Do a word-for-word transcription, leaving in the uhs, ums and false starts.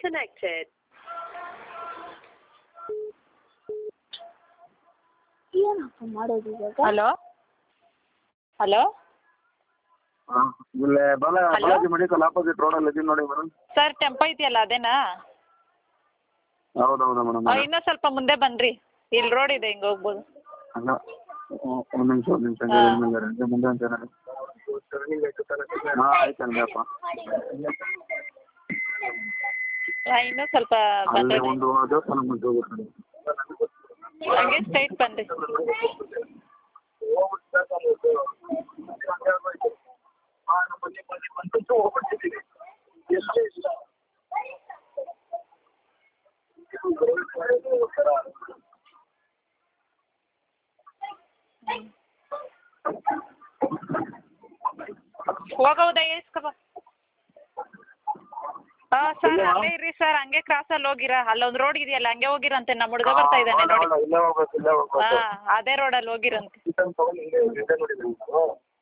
disconnected. ಏನಪ್ಪ ಮಾಡೋದು ಇವಾಗ? ಹಲೋ ಹಲೋ ಹಾಂ ಇಲ್ಲೇ ಬಾಲ Hello? ಬಾಲಾಜಿ ಮೆಡಿಕಲ್ ಆಪೋಸಿಟ್ ರೋಡಲ್ಲಿ ಇದ್ದೀನಿ ನೋಡಿ ಮೇಡಮ್. ಸರ್ ಟೆಂಪೋ ಇದೆಯಲ್ಲ ಅದೇನಾ? ಹೌದು ಹೌದು ಮೇಡಮ್. ಇನ್ನೂ ಸ್ವಲ್ಪ ಮುಂದೆ ಬನ್ನಿರಿ, ಇಲ್ಲಿ ರೋಡ್ ಇದೆ, ಹಿಂಗೆ ಹೋಗ್ಬೋದು. ಅಲ್ಲ ಒಂದು ನಿಮಿಷ ಒಂದು ನಿಮಿಷ ಮುಂದೆ ಮುಂದೆ ಅಂತ ಹಾಂ ಆಯ್ತು ಅಂದಪ್ಪ. ಇನ್ನೂ ಸ್ವಲ್ಪ ಅಲ್ಲೇ ಬಂದರೆ ಒಂದು ದೇವಸ್ಥಾನ ಮುಂದೆ ಹೋಗ್ಬೇಕು. ಹಂಗೆ ಸ್ಟ್ರೈಟ್ ಬನ್ನಿರಿ. ಹೋಗೌದಾ ಇಸ್ಕೊ ಹಾಂ ಸರ್ ಅಲ್ಲೇ ಇರ್ರಿ ಸರ್, ಹಂಗೆ ಕ್ರಾಸಲ್ಲಿ ಹೋಗಿರಾ, ಅಲ್ಲೊಂದು ರೋಡ್ ಇದೆಯಲ್ಲ ಹಂಗೆ ಹೋಗಿರಂತೆ, ನಮ್ಮ ಹುಡುಗ ಬರ್ತಾ ಇದ್ದಾನೆ ನೋಡಿ. ಇಲ್ಲೇ ಹೋಗ್ಬೇಕು ಇಲ್ಲೇ ಹೋಗ್ಬೇಕು. ಹಾಂ ಅದೇ ರೋಡಲ್ಲಿ ಹೋಗಿರಂತೆ.